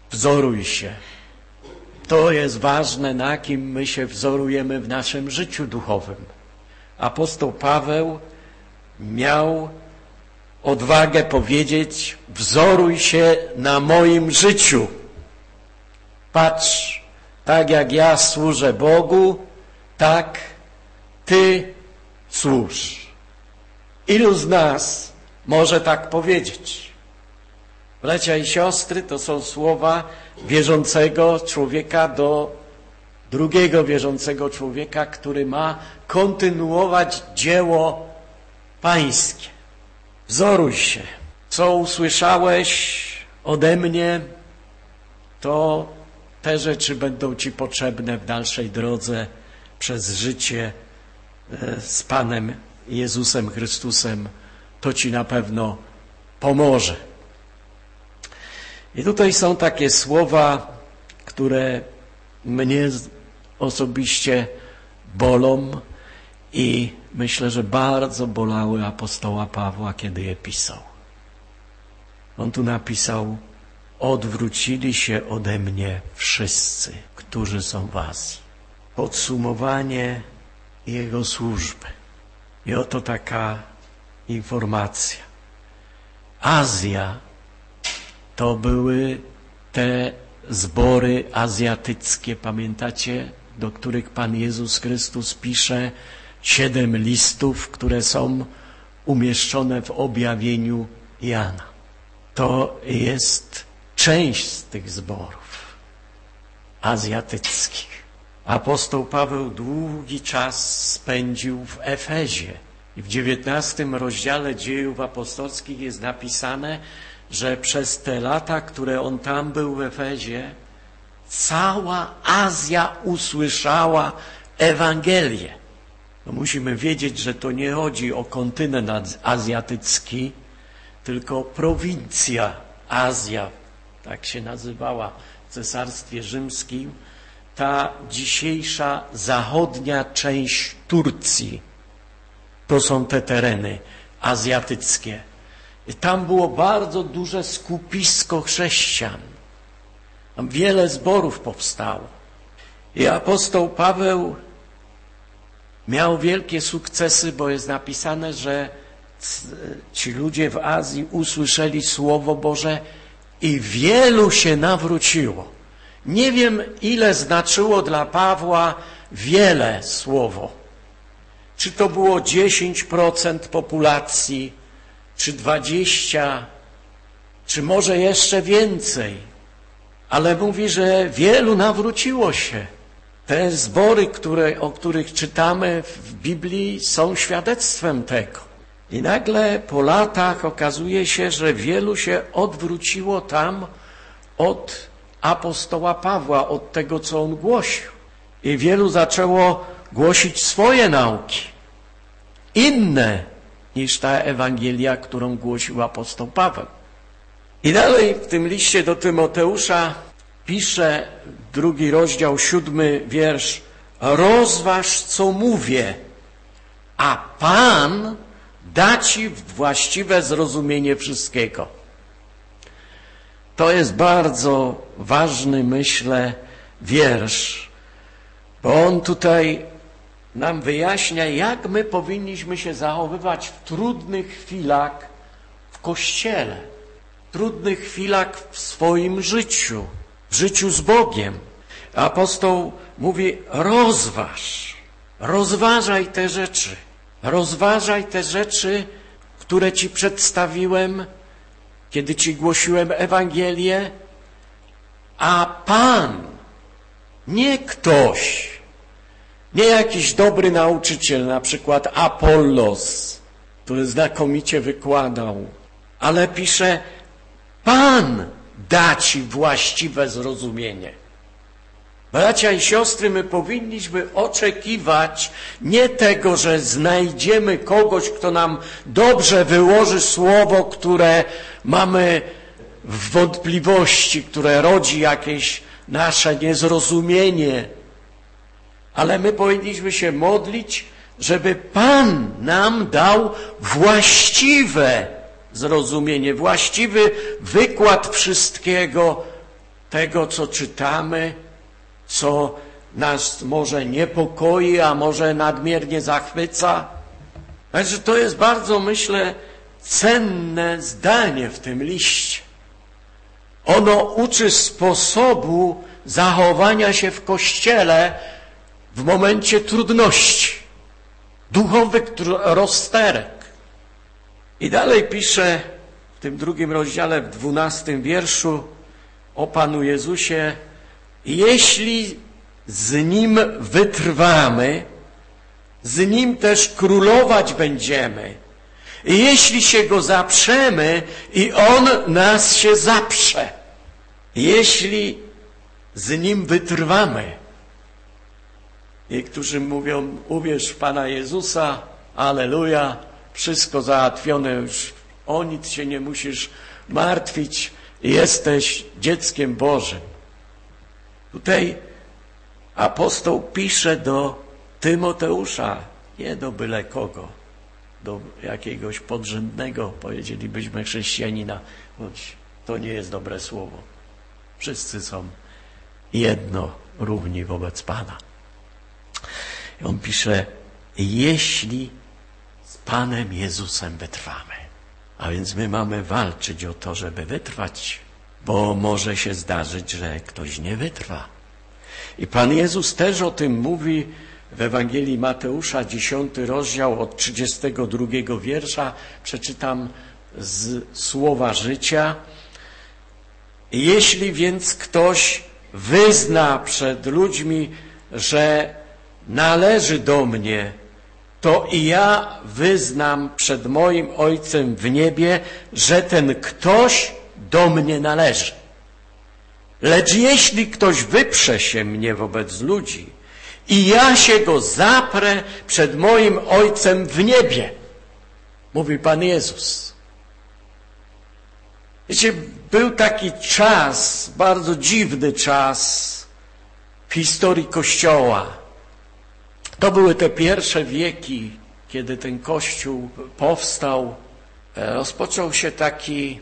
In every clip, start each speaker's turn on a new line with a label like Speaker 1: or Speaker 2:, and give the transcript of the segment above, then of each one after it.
Speaker 1: Wzoruj się. To jest ważne, na kim my się wzorujemy w naszym życiu duchowym. Apostoł Paweł miał odwagę powiedzieć: wzoruj się na moim życiu. Patrz, tak jak ja służę Bogu, tak ty służ. Ilu z nas może tak powiedzieć? Bracia i siostry, to są słowa wierzącego człowieka do drugiego wierzącego człowieka, który ma kontynuować dzieło pańskie. Wzoruj się. Co usłyszałeś ode mnie, to te rzeczy będą ci potrzebne w dalszej drodze przez życie z Panem Jezusem Chrystusem. To ci na pewno pomoże. I tutaj są takie słowa, które mnie osobiście bolą i myślę, że bardzo bolały apostoła Pawła, kiedy je pisał. On tu napisał: odwrócili się ode mnie wszyscy, którzy są w Azji. Podsumowanie jego służby. I oto taka informacja. Azja to były te zbory azjatyckie, pamiętacie, do których Pan Jezus Chrystus pisze 7 listów, które są umieszczone w objawieniu Jana. To jest część z tych zborów azjatyckich. Apostoł Paweł długi czas spędził w Efezie. I w 19 rozdziale Dziejów Apostolskich jest napisane, że przez te lata, które on tam był w Efezie, cała Azja usłyszała Ewangelię. No musimy wiedzieć, że to nie chodzi o kontynent azjatycki, tylko prowincja Azja, tak się nazywała w Cesarstwie Rzymskim, ta dzisiejsza zachodnia część Turcji. To są te tereny azjatyckie. I tam było bardzo duże skupisko chrześcijan. Tam wiele zborów powstało. I apostoł Paweł miał wielkie sukcesy, bo jest napisane, że ci ludzie w Azji usłyszeli Słowo Boże i wielu się nawróciło. Nie wiem, ile znaczyło dla Pawła wiele słowo. Czy to było 10% populacji, czy 20%, czy może jeszcze więcej. Ale mówi, że wielu nawróciło się. Te zbory, o których czytamy w Biblii, są świadectwem tego. I nagle po latach okazuje się, że wielu się odwróciło tam od apostoła Pawła, od tego, co on głosił. I wielu zaczęło głosić swoje nauki, inne niż ta Ewangelia, którą głosił apostoł Paweł. I dalej w tym liście do Tymoteusza pisze, 2 rozdział, 7 wiersz: rozważ, co mówię, a Pan da ci właściwe zrozumienie wszystkiego. To jest bardzo ważny, myślę, wiersz, bo on tutaj nam wyjaśnia, jak my powinniśmy się zachowywać w trudnych chwilach w Kościele, w trudnych chwilach w swoim życiu, w życiu z Bogiem. Apostoł mówi: rozważaj te rzeczy. Rozważaj te rzeczy, które ci przedstawiłem, kiedy ci głosiłem Ewangelię, a Pan, nie ktoś, nie jakiś dobry nauczyciel, na przykład Apollos, który znakomicie wykładał, ale pisze: Pan da ci właściwe zrozumienie. Bracia i siostry, my powinniśmy oczekiwać nie tego, że znajdziemy kogoś, kto nam dobrze wyłoży słowo, które mamy w wątpliwości, które rodzi jakieś nasze niezrozumienie. Ale my powinniśmy się modlić, żeby Pan nam dał właściwe zrozumienie, właściwy wykład wszystkiego, tego, co czytamy, co nas może niepokoi, a może nadmiernie zachwyca. Także to jest bardzo, myślę, cenne zdanie w tym liście. Ono uczy sposobu zachowania się w Kościele w momencie trudności, duchowych rozterek. I dalej pisze w tym 2 rozdziale, w 12 wierszu o Panu Jezusie: jeśli z Nim wytrwamy, z Nim też królować będziemy. I jeśli się Go zaprzemy, i On nas się zaprze. Jeśli z Nim wytrwamy. Niektórzy mówią: uwierz w Pana Jezusa, alleluja, wszystko załatwione już, o nic się nie musisz martwić, jesteś dzieckiem Bożym. Tutaj apostoł pisze do Tymoteusza, nie do byle kogo, do jakiegoś podrzędnego, powiedzielibyśmy, chrześcijanina, choć to nie jest dobre słowo. Wszyscy są jedno równi wobec Pana. I on pisze: jeśli z Panem Jezusem wytrwamy. A więc my mamy walczyć o to, żeby wytrwać, bo może się zdarzyć, że ktoś nie wytrwa. I Pan Jezus też o tym mówi w Ewangelii Mateusza, 10 rozdział, od 32 wiersza. Przeczytam z Słowa Życia. Jeśli więc ktoś wyzna przed ludźmi, że należy do mnie, to i ja wyznam przed moim Ojcem w niebie, że ten ktoś do mnie należy. Lecz jeśli ktoś wyprze się mnie wobec ludzi, i ja się go zaprę przed moim Ojcem w niebie, mówi Pan Jezus. Wiecie, był taki czas, bardzo dziwny czas w historii Kościoła. To były te pierwsze wieki, kiedy ten Kościół powstał. Rozpoczął się taki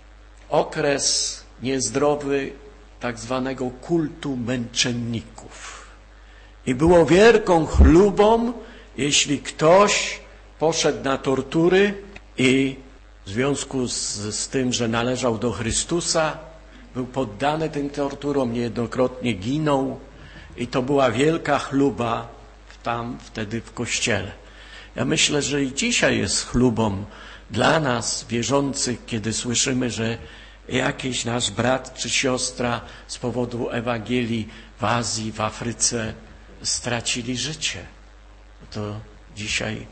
Speaker 1: okres niezdrowy tak zwanego kultu męczenników. I było wielką chlubą, jeśli ktoś poszedł na tortury i w związku z tym, że należał do Chrystusa, był poddany tym torturom, niejednokrotnie ginął i to była wielka chluba tam wtedy w Kościele. Ja myślę, że i dzisiaj jest chlubą dla nas wierzących, kiedy słyszymy, że jakiś nasz brat czy siostra z powodu Ewangelii w Azji, w Afryce stracili życie. To dzisiaj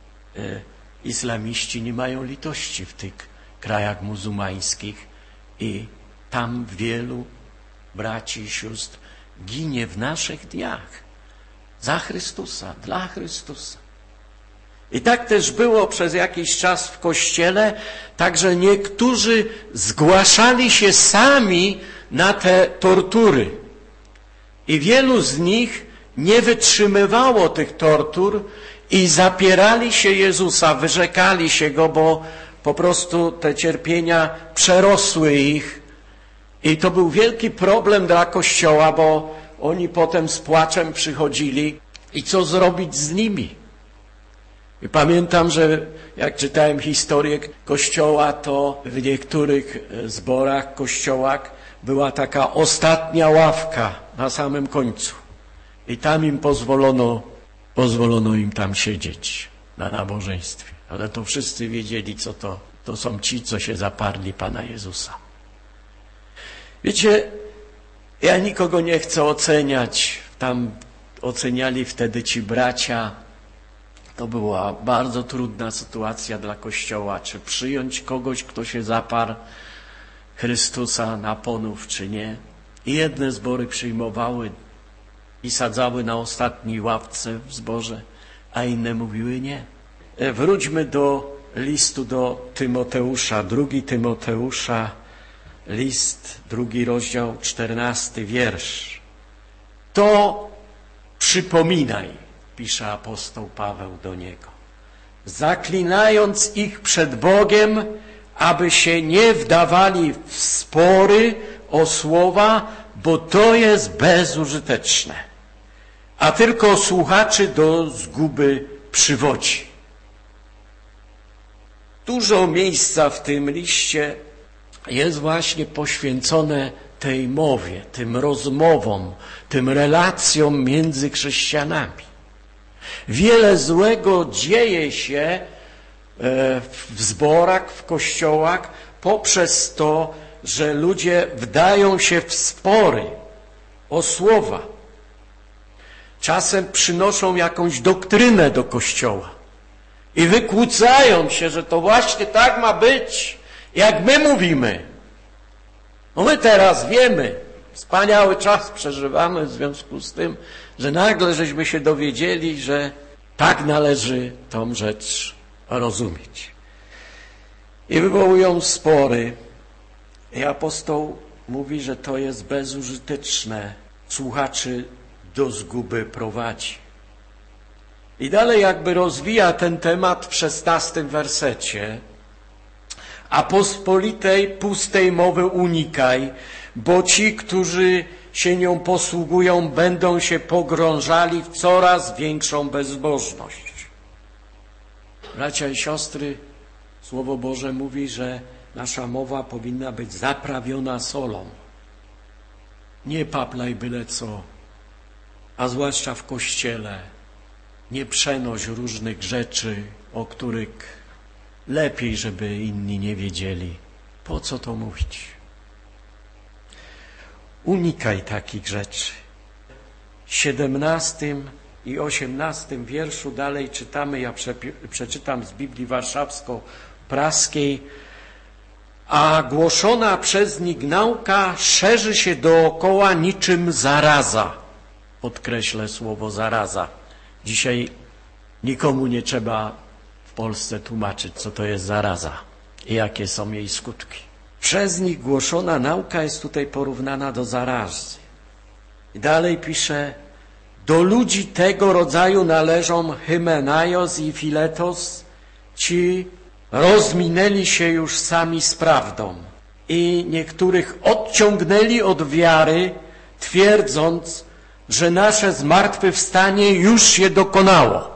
Speaker 1: islamiści nie mają litości w tych krajach muzułmańskich i tam wielu braci i sióstr ginie w naszych dniach za Chrystusa, dla Chrystusa. I tak też było przez jakiś czas w Kościele, także niektórzy zgłaszali się sami na te tortury. I wielu z nich nie wytrzymywało tych tortur i zapierali się Jezusa, wyrzekali się Go, bo po prostu te cierpienia przerosły ich. I to był wielki problem dla Kościoła, bo oni potem z płaczem przychodzili i co zrobić z nimi? I pamiętam, że jak czytałem historię Kościoła, to w niektórych zborach, kościołach była taka ostatnia ławka na samym końcu. I tam im pozwolono im tam siedzieć na nabożeństwie. Ale to wszyscy wiedzieli, co to są ci, co się zaparli Pana Jezusa. Wiecie, ja nikogo nie chcę oceniać. Tam oceniali wtedy ci bracia. To była bardzo trudna sytuacja dla Kościoła, czy przyjąć kogoś, kto się zaparł Chrystusa na ponów, czy nie. I jedne zbory przyjmowały i sadzały na ostatniej ławce w zborze, a inne mówiły nie. Wróćmy do listu do Tymoteusza, 2 Tymoteusza, list, 2 rozdział, 14 wiersz. To przypominaj, pisze apostoł Paweł do niego, zaklinając ich przed Bogiem, aby się nie wdawali w spory o słowa, bo to jest bezużyteczne, a tylko słuchaczy do zguby przywodzi. Dużo miejsca w tym liście jest właśnie poświęcone tej mowie, tym rozmowom, tym relacjom między chrześcijanami. Wiele złego dzieje się w zborach, w kościołach poprzez to, że ludzie wdają się w spory o słowa. Czasem przynoszą jakąś doktrynę do kościoła i wykłócają się, że to właśnie tak ma być, jak my mówimy. No my teraz wiemy, wspaniały czas przeżywamy w związku z tym, że nagle żeśmy się dowiedzieli, że tak należy tą rzecz rozumieć. I wywołują spory. I apostoł mówi, że to jest bezużyteczne. Słuchaczy do zguby prowadzi. I dalej jakby rozwija ten temat w 16 wersecie. A pospolitej, pustej mowy unikaj, bo ci, którzy się nią posługują, będą się pogrążali w coraz większą bezbożność. Bracia i siostry, Słowo Boże mówi, że nasza mowa powinna być zaprawiona solą. Nie paplaj byle co, a zwłaszcza w Kościele. Nie przenoś różnych rzeczy, o których lepiej, żeby inni nie wiedzieli. Po co to mówić? Unikaj takich rzeczy. W 17 i 18 wierszu dalej czytamy, ja przeczytam z Biblii Warszawsko-Praskiej, a głoszona przez nich nauka szerzy się dookoła niczym zaraza. Podkreślę słowo zaraza. Dzisiaj nikomu nie trzeba w Polsce tłumaczyć, co to jest zaraza i jakie są jej skutki. Przez nich głoszona nauka jest tutaj porównana do zarazy. I dalej pisze, do ludzi tego rodzaju należą Hymenaios i Filetos, ci rozminęli się już sami z prawdą i niektórych odciągnęli od wiary, twierdząc, że nasze zmartwychwstanie już się dokonało.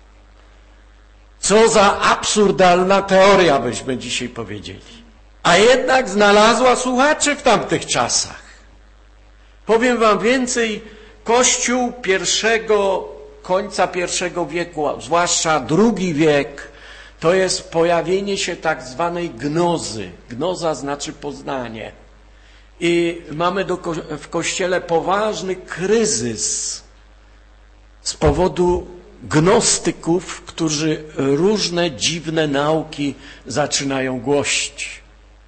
Speaker 1: Co za absurdalna teoria, byśmy dzisiaj powiedzieli. A jednak znalazła słuchaczy w tamtych czasach. Powiem wam więcej, Kościół końca I wieku, zwłaszcza II wiek, to jest pojawienie się tak zwanej gnozy. Gnoza znaczy poznanie. I mamy w Kościele poważny kryzys z powodu gnostyków, którzy różne dziwne nauki zaczynają głosić.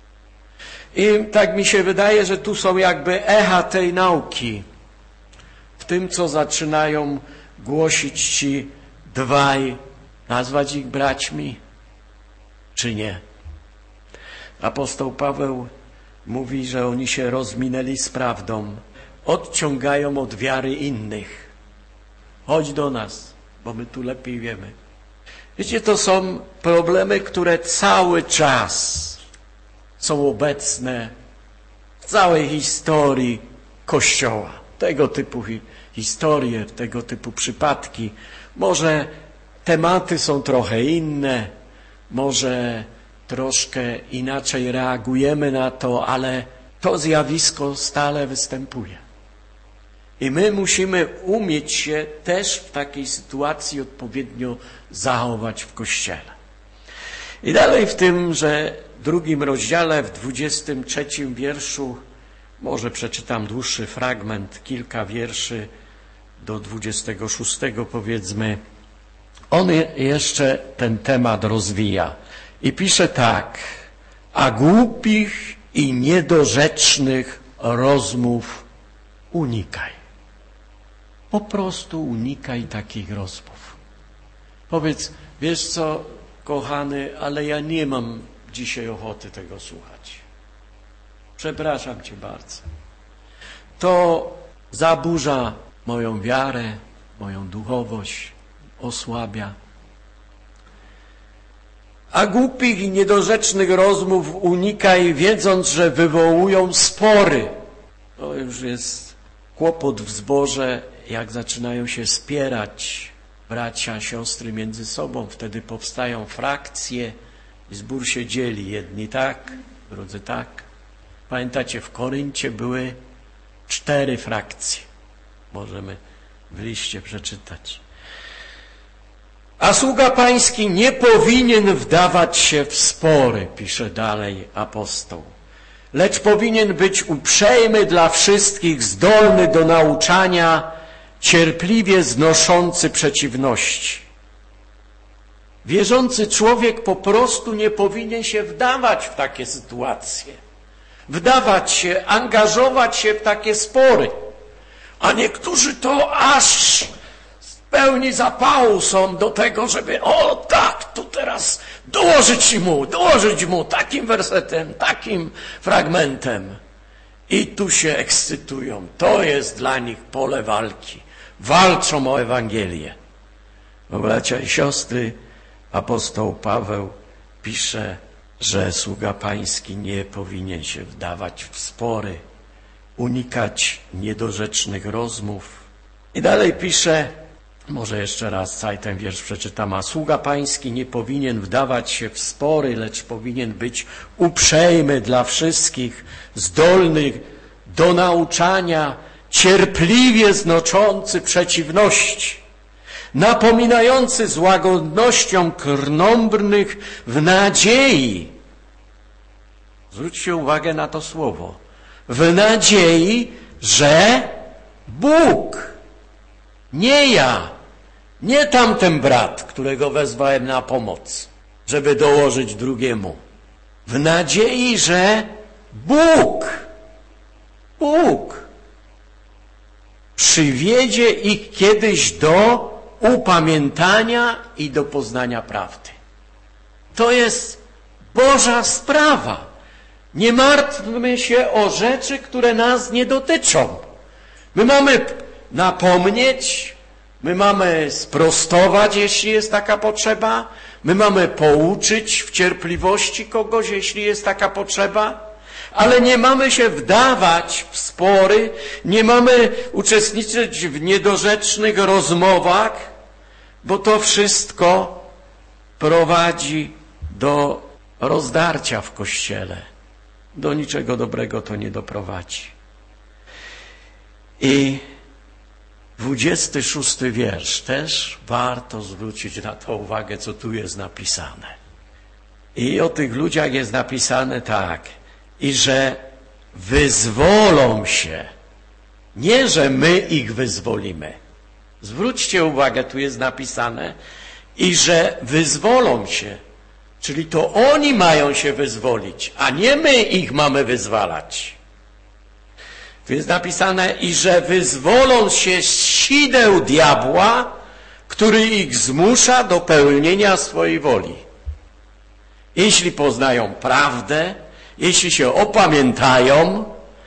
Speaker 1: I tak mi się wydaje, że tu są jakby echa tej nauki w tym, co zaczynają głosić ci dwaj, nazwać ich braćmi, czy nie? Apostoł Paweł mówi, że oni się rozminęli z prawdą, odciągają od wiary innych. Chodź do nas, bo my tu lepiej wiemy. Wiecie, to są problemy, które cały czas są obecne w całej historii Kościoła. Tego typu historie, tego typu przypadki. Może tematy są trochę inne, może troszkę inaczej reagujemy na to, ale to zjawisko stale występuje. I my musimy umieć się też w takiej sytuacji odpowiednio zachować w Kościele. I dalej w tymże 2 rozdziale, w 23 wierszu, może przeczytam dłuższy fragment, kilka wierszy do 26 powiedzmy, on jeszcze ten temat rozwija. I pisze tak, a głupich i niedorzecznych rozmów unikaj. Po prostu unikaj takich rozmów. Powiedz, wiesz co, kochany, ale ja nie mam dzisiaj ochoty tego słuchać. Przepraszam cię bardzo. To zaburza moją wiarę, moją duchowość, osłabia. A głupich i niedorzecznych rozmów unikaj, wiedząc, że wywołują spory. To już jest kłopot w zborze, jak zaczynają się spierać bracia, siostry między sobą. Wtedy powstają frakcje i zbór się dzieli. Jedni tak, drudzy tak. Pamiętacie, w Koryncie były 4 frakcje. Możemy w liście przeczytać. A sługa pański nie powinien wdawać się w spory, pisze dalej apostoł, lecz powinien być uprzejmy dla wszystkich, zdolny do nauczania, cierpliwie znoszący przeciwności. Wierzący człowiek po prostu nie powinien się wdawać w takie sytuacje, wdawać się, angażować się w takie spory. A niektórzy to aż pełni zapału są do tego, żeby tak, tu teraz dołożyć mu takim wersetem, takim fragmentem. I tu się ekscytują. To jest dla nich pole walki. Walczą o Ewangelię. Bo bracia i siostry, apostoł Paweł pisze, że sługa pański nie powinien się wdawać w spory, unikać niedorzecznych rozmów. I dalej pisze, może jeszcze raz ten wiersz przeczytam. A sługa pański nie powinien wdawać się w spory, lecz powinien być uprzejmy dla wszystkich, zdolny do nauczania, cierpliwie znoszący przeciwności, napominający z łagodnością krnąbrnych w nadziei. Zwróćcie uwagę na to słowo. W nadziei, że Bóg, nie ja, nie tamten brat, którego wezwałem na pomoc, żeby dołożyć drugiemu. W nadziei, że Bóg przywiedzie ich kiedyś do upamiętania i do poznania prawdy. To jest Boża sprawa. Nie martwmy się o rzeczy, które nas nie dotyczą. My mamy napomnieć, my mamy sprostować, jeśli jest taka potrzeba, my mamy pouczyć w cierpliwości kogoś, jeśli jest taka potrzeba, ale nie mamy się wdawać w spory, nie mamy uczestniczyć w niedorzecznych rozmowach, bo to wszystko prowadzi do rozdarcia w Kościele. Do niczego dobrego to nie doprowadzi. I 26 wiersz też warto zwrócić na to uwagę, co tu jest napisane. I o tych ludziach jest napisane tak, i że wyzwolą się, nie że my ich wyzwolimy. Zwróćcie uwagę, tu jest napisane, i że wyzwolą się, czyli to oni mają się wyzwolić, a nie my ich mamy wyzwalać. Tu jest napisane, i że wyzwolą się z sideł diabła, który ich zmusza do pełnienia swojej woli. Jeśli poznają prawdę, jeśli się opamiętają,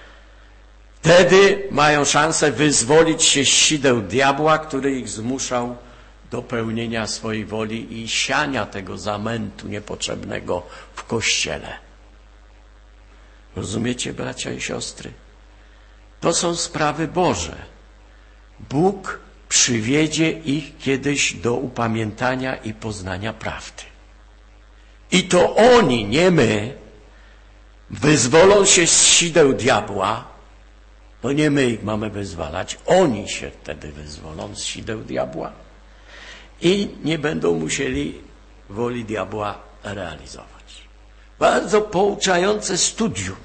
Speaker 1: wtedy mają szansę wyzwolić się z sideł diabła, który ich zmuszał do pełnienia swojej woli i siania tego zamętu niepotrzebnego w Kościele. Rozumiecie, bracia i siostry? To są sprawy Boże. Bóg przywiedzie ich kiedyś do upamiętania i poznania prawdy. I to oni, nie my, wyzwolą się z sideł diabła, to nie my ich mamy wyzwalać, oni się wtedy wyzwolą z sideł diabła i nie będą musieli woli diabła realizować. Bardzo pouczające studium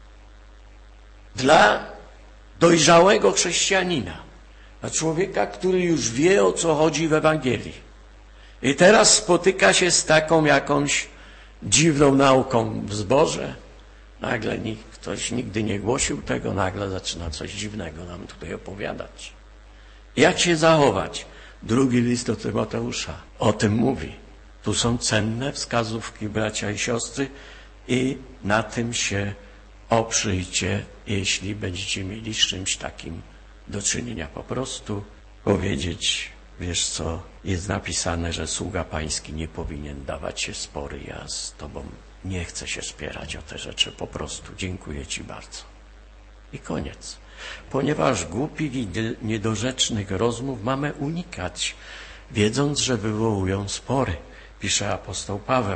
Speaker 1: dla dojrzałego chrześcijanina, dla człowieka, który już wie, o co chodzi w Ewangelii. I teraz spotyka się z taką jakąś dziwną nauką w zborze. Nagle ktoś nigdy nie głosił tego, nagle zaczyna coś dziwnego nam tutaj opowiadać. Jak się zachować? 2 list do Tymoteusza o tym mówi. Tu są cenne wskazówki, bracia i siostry, i na tym się oprzyjcie, jeśli będziecie mieli z czymś takim do czynienia. Po prostu powiedzieć: wiesz co, jest napisane, że sługa pański nie powinien dawać się spory. Ja z tobą nie chcę się spierać o te rzeczy, po prostu dziękuję ci bardzo. I koniec. Ponieważ głupich i niedorzecznych rozmów mamy unikać, wiedząc, że wywołują spory, pisze apostoł Paweł.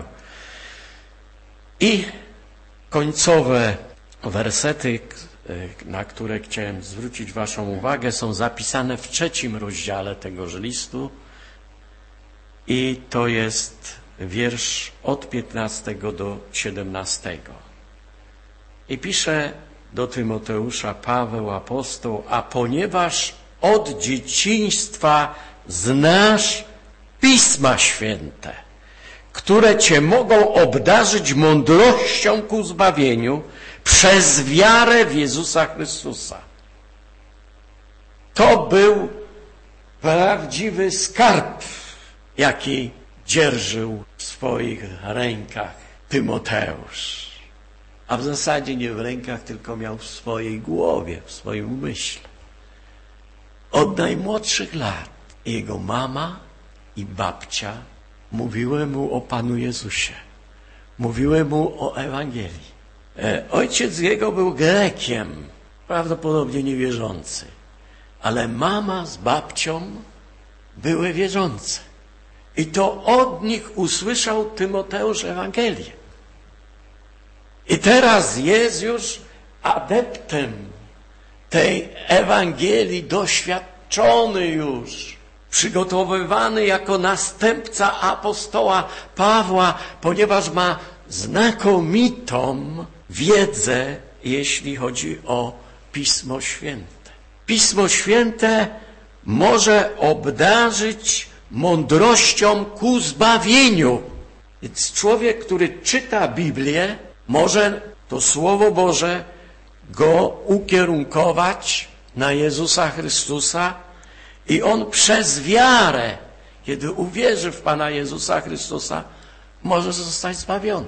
Speaker 1: I końcowe wersety, na które chciałem zwrócić waszą uwagę, są zapisane w 3 rozdziale tegoż listu i to jest wiersz od 15 do 17. I pisze do Tymoteusza Paweł, apostoł: a ponieważ od dzieciństwa znasz Pisma Święte, które cię mogą obdarzyć mądrością ku zbawieniu przez wiarę w Jezusa Chrystusa. To był prawdziwy skarb, jaki dzierżył w swoich rękach Tymoteusz. A w zasadzie nie w rękach, tylko miał w swojej głowie, w swoim umyśle. Od najmłodszych lat jego mama i babcia mówiły mu o Panu Jezusie. Mówiły mu o Ewangelii. Ojciec jego był Grekiem, prawdopodobnie niewierzący, ale mama z babcią były wierzące. I to od nich usłyszał Tymoteusz Ewangelię. I teraz jest już adeptem tej Ewangelii, doświadczony już, przygotowywany jako następca apostoła Pawła, ponieważ ma znakomitą wiedzę, jeśli chodzi o Pismo Święte. Pismo Święte może obdarzyć mądrością ku zbawieniu. Więc człowiek, który czyta Biblię, może to Słowo Boże go ukierunkować na Jezusa Chrystusa i on przez wiarę, kiedy uwierzy w Pana Jezusa Chrystusa, może zostać zbawiony.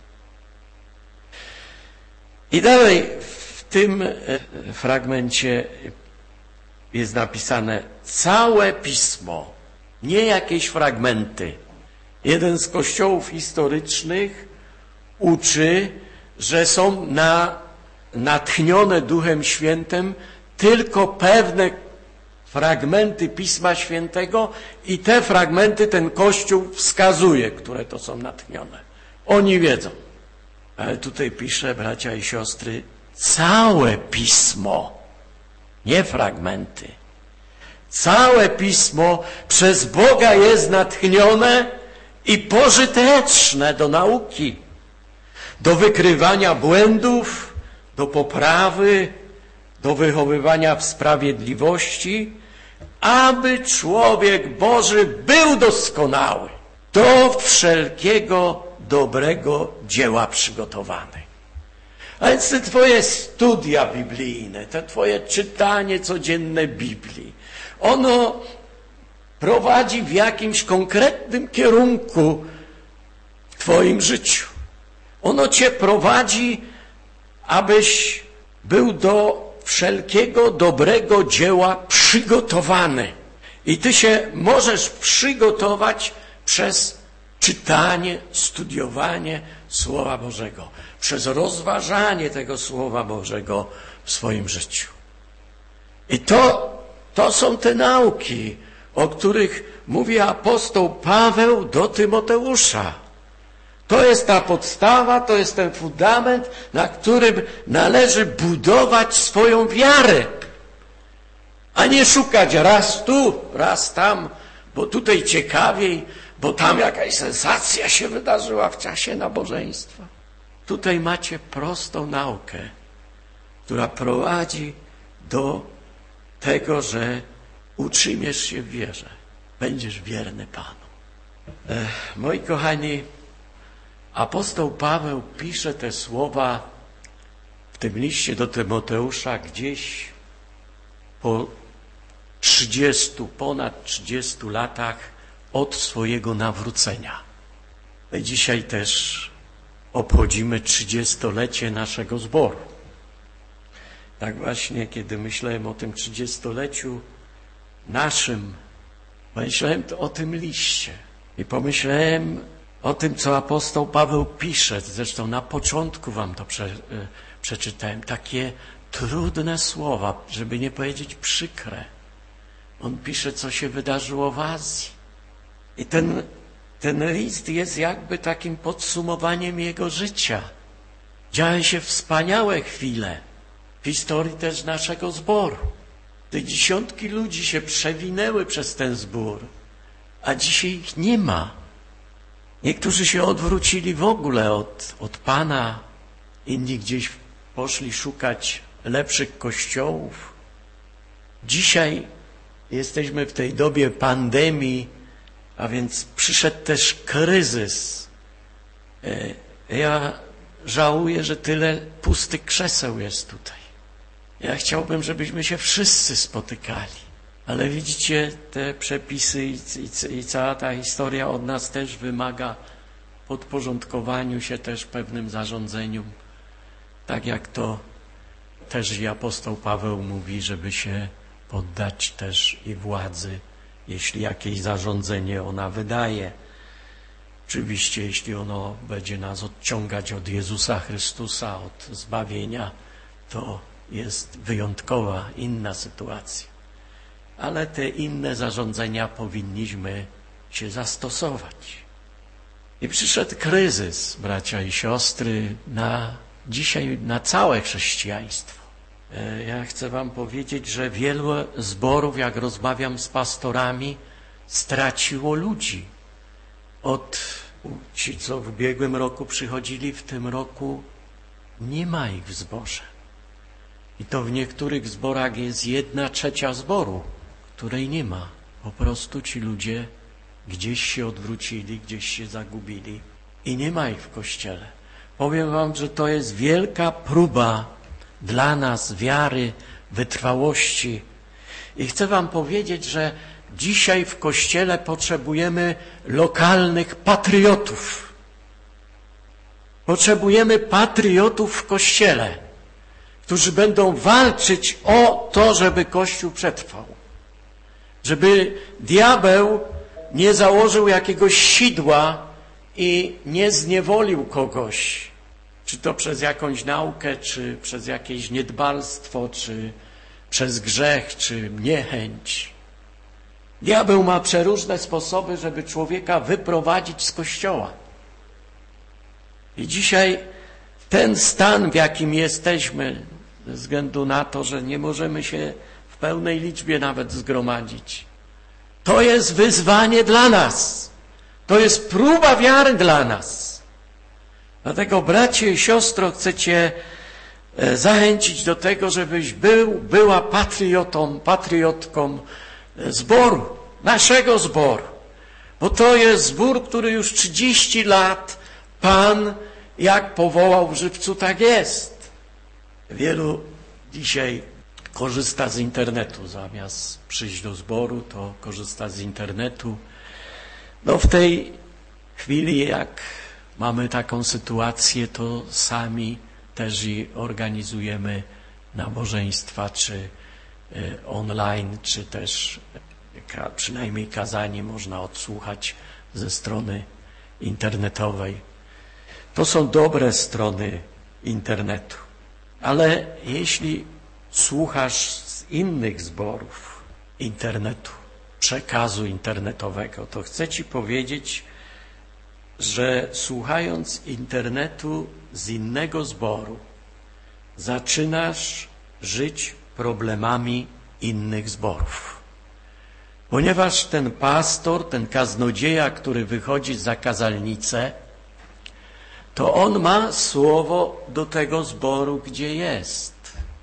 Speaker 1: I dalej w tym fragmencie jest napisane całe Pismo, nie jakieś fragmenty. Jeden z kościołów historycznych uczy, że są natchnione Duchem Świętym tylko pewne fragmenty Pisma Świętego i te fragmenty ten Kościół wskazuje, które to są natchnione. Oni wiedzą. Ale tutaj pisze, bracia i siostry, całe Pismo, nie fragmenty. Całe Pismo przez Boga jest natchnione i pożyteczne do nauki, do wykrywania błędów, do poprawy, do wychowywania w sprawiedliwości, aby człowiek Boży był doskonały, do wszelkiego dobrego dzieła przygotowany. A więc te twoje studia biblijne, te twoje czytanie codzienne Biblii, ono prowadzi w jakimś konkretnym kierunku w twoim życiu. Ono cię prowadzi, abyś był do wszelkiego dobrego dzieła przygotowany. I ty się możesz przygotować przez czytanie, studiowanie Słowa Bożego, przez rozważanie tego Słowa Bożego w swoim życiu. I to są te nauki, o których mówi apostoł Paweł do Tymoteusza. To jest ta podstawa, to jest ten fundament, na którym należy budować swoją wiarę, a nie szukać raz tu, raz tam, bo tutaj ciekawiej, bo tam jakaś sensacja się wydarzyła w czasie nabożeństwa. Tutaj macie prostą naukę, która prowadzi do tego, że utrzymiesz się w wierze. Będziesz wierny Panu. Moi kochani, apostoł Paweł pisze te słowa w tym liście do Tymoteusza gdzieś po ponad 30 latach od swojego nawrócenia. My dzisiaj też obchodzimy 30-lecie naszego zboru. Tak właśnie, kiedy myślałem o tym 30-leciu naszym, Pomyślałem o tym liście i pomyślałem o tym, co apostoł Paweł pisze. Zresztą na początku wam to przeczytałem. Takie trudne słowa, żeby nie powiedzieć przykre. On pisze, co się wydarzyło w Azji. I ten list jest jakby takim podsumowaniem jego życia. Działy się wspaniałe chwile w historii też naszego zboru. Te dziesiątki ludzi się przewinęły przez ten zbór, a dzisiaj ich nie ma. Niektórzy się odwrócili w ogóle od Pana, inni gdzieś poszli szukać lepszych kościołów. Dzisiaj jesteśmy w tej dobie pandemii, a więc przyszedł też kryzys. Ja żałuję, że tyle pustych krzeseł jest tutaj. Ja chciałbym, żebyśmy się wszyscy spotykali. Ale widzicie, te przepisy i cała ta historia od nas też wymaga podporządkowaniu się też pewnym zarządzeniom. Tak jak to też i apostoł Paweł mówi, żeby się poddać też i władzy, jeśli jakieś zarządzenie ona wydaje. Oczywiście, jeśli ono będzie nas odciągać od Jezusa Chrystusa, od zbawienia, to jest wyjątkowa, inna sytuacja. Ale te inne zarządzenia powinniśmy się zastosować. I przyszedł kryzys, bracia i siostry, dzisiaj na całe chrześcijaństwo. Ja chcę wam powiedzieć, że wielu zborów, jak rozmawiam z pastorami, straciło ludzi. Ci, co w ubiegłym roku przychodzili, w tym roku nie ma ich w zborze. I to w niektórych zborach jest 1/3 zboru, której nie ma. Po prostu ci ludzie gdzieś się odwrócili, gdzieś się zagubili i nie ma ich w Kościele. Powiem wam, że to jest wielka próba dla nas wiary, wytrwałości. I chcę wam powiedzieć, że dzisiaj w Kościele potrzebujemy lokalnych patriotów. Potrzebujemy patriotów w Kościele, którzy będą walczyć o to, żeby Kościół przetrwał. Żeby diabeł nie założył jakiegoś sidła i nie zniewolił kogoś. Czy to przez jakąś naukę, czy przez jakieś niedbalstwo, czy przez grzech, czy niechęć. Diabeł ma przeróżne sposoby, żeby człowieka wyprowadzić z Kościoła. I dzisiaj ten stan, w jakim jesteśmy, ze względu na to, że nie możemy się w pełnej liczbie nawet zgromadzić, to jest wyzwanie dla nas. To jest próba wiary dla nas. Dlatego, bracie i siostro, chcę cię zachęcić do tego, żebyś była patriotką zboru, naszego zboru. Bo to jest zbór, który już 30 lat Pan jak powołał w Żywcu, tak jest. Wielu dzisiaj korzysta z internetu. Zamiast przyjść do zboru, to korzysta z internetu. No w tej chwili, jak mamy taką sytuację, to sami też i organizujemy nabożeństwa, czy online, czy też przynajmniej kazanie można odsłuchać ze strony internetowej. To są dobre strony internetu. Ale jeśli słuchasz z innych zborów internetu, przekazu internetowego, to chcę ci powiedzieć, że słuchając internetu z innego zboru, zaczynasz żyć problemami innych zborów. Ponieważ ten pastor, ten kaznodzieja, który wychodzi za kazalnicę, to on ma słowo do tego zboru, gdzie jest.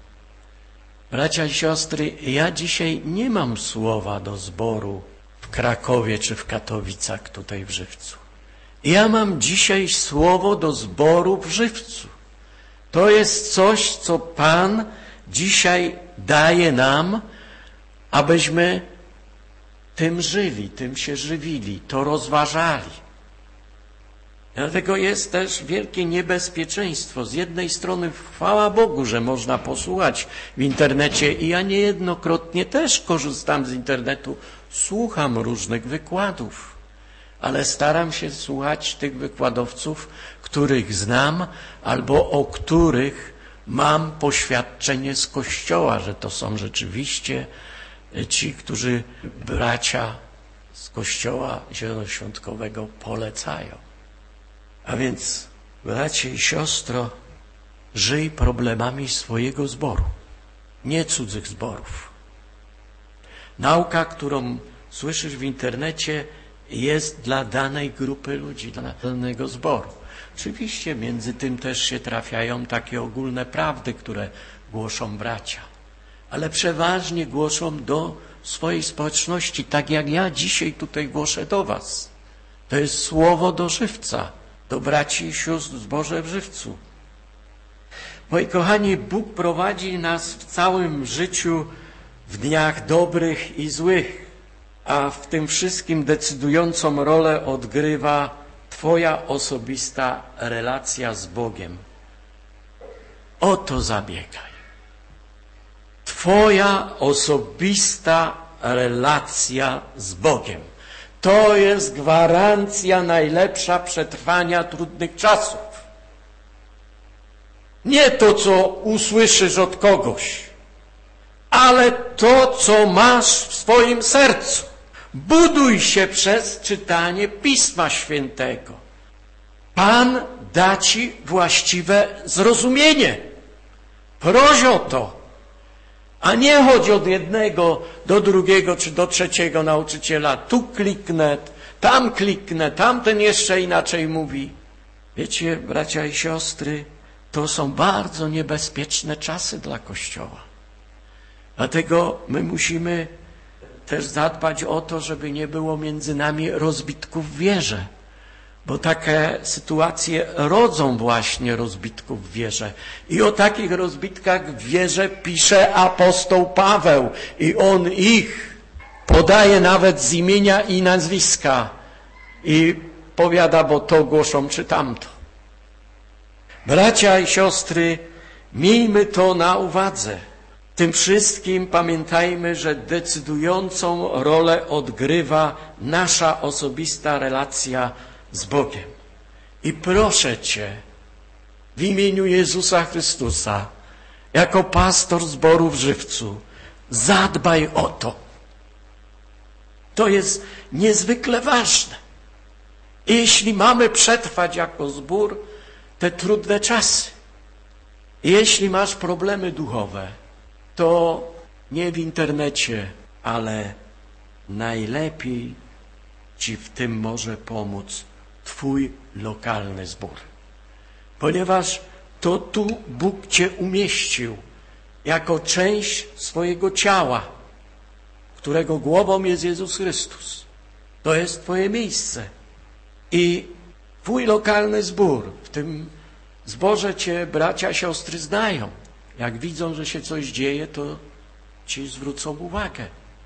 Speaker 1: Bracia i siostry, ja dzisiaj nie mam słowa do zboru w Krakowie czy w Katowicach, tutaj w Żywcu. Ja mam dzisiaj słowo do zboru w Żywcu. To jest coś, co Pan dzisiaj daje nam, abyśmy tym żyli, tym się żywili, to rozważali. Dlatego jest też wielkie niebezpieczeństwo. Z jednej strony chwała Bogu, że można posłuchać w internecie i ja niejednokrotnie też korzystam z internetu, słucham różnych wykładów, ale staram się słuchać tych wykładowców, których znam albo o których mam poświadczenie z Kościoła, że to są rzeczywiście ci, którzy bracia z Kościoła Zielonoświątkowego polecają. A więc, bracie i siostro, żyj problemami swojego zboru, nie cudzych zborów. Nauka, którą słyszysz w internecie, jest dla danej grupy ludzi, dla danego zboru. Oczywiście między tym też się trafiają takie ogólne prawdy, które głoszą bracia, ale przeważnie głoszą do swojej społeczności, tak jak ja dzisiaj tutaj głoszę do was. To jest słowo do żywca, do braci i sióstr w zborze w Żywcu. Moi kochani, Bóg prowadzi nas w całym życiu w dniach dobrych i złych, a w tym wszystkim decydującą rolę odgrywa twoja osobista relacja z Bogiem. O to zabiegaj. Twoja osobista relacja z Bogiem. To jest gwarancja najlepsza przetrwania trudnych czasów. Nie to, co usłyszysz od kogoś, ale to, co masz w swoim sercu. Buduj się przez czytanie Pisma Świętego. Pan da ci właściwe zrozumienie. Proś o to. A nie chodź od jednego do drugiego czy do trzeciego nauczyciela. Tu kliknę, tamten jeszcze inaczej mówi. Wiecie, bracia i siostry, to są bardzo niebezpieczne czasy dla Kościoła. Dlatego my musimy też zadbać o to, żeby nie było między nami rozbitków w wierze. Bo takie sytuacje rodzą właśnie rozbitków w wierze. I o takich rozbitkach w wierze pisze apostoł Paweł. I on ich podaje nawet z imienia i nazwiska. I powiada, bo to głoszą czy tamto. Bracia i siostry, miejmy to na uwadze. Tym wszystkim pamiętajmy, że decydującą rolę odgrywa nasza osobista relacja z Bogiem. I proszę Cię w imieniu Jezusa Chrystusa, jako pastor zboru w Żywcu, zadbaj o to. To jest niezwykle ważne. Jeśli mamy przetrwać jako zbór te trudne czasy, jeśli masz problemy duchowe, to nie w internecie, ale najlepiej Ci w tym może pomóc Twój lokalny zbór. Ponieważ to tu Bóg Cię umieścił jako część swojego ciała, którego głową jest Jezus Chrystus. To jest Twoje miejsce. I Twój lokalny zbór, w tym zborze Cię bracia, siostry znają. Jak widzą, że się coś dzieje, to Ci zwrócą uwagę.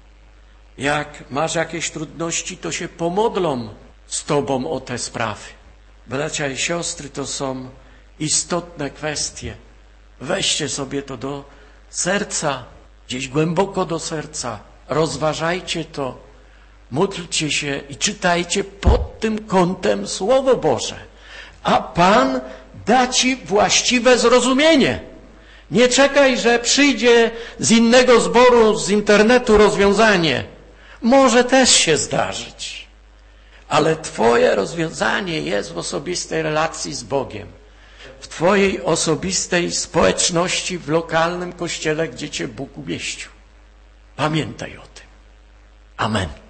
Speaker 1: Jak masz jakieś trudności, to się pomodlą z Tobą o te sprawy. Bracia i siostry, to są istotne kwestie. Weźcie sobie to do serca, gdzieś głęboko do serca. Rozważajcie to, módlcie się i czytajcie pod tym kątem Słowo Boże. A Pan da Ci właściwe zrozumienie. Nie czekaj, że przyjdzie z innego zboru, z internetu rozwiązanie. Może też się zdarzyć. Ale Twoje rozwiązanie jest w osobistej relacji z Bogiem. W Twojej osobistej społeczności, w lokalnym kościele, gdzie Cię Bóg umieścił. Pamiętaj o tym. Amen.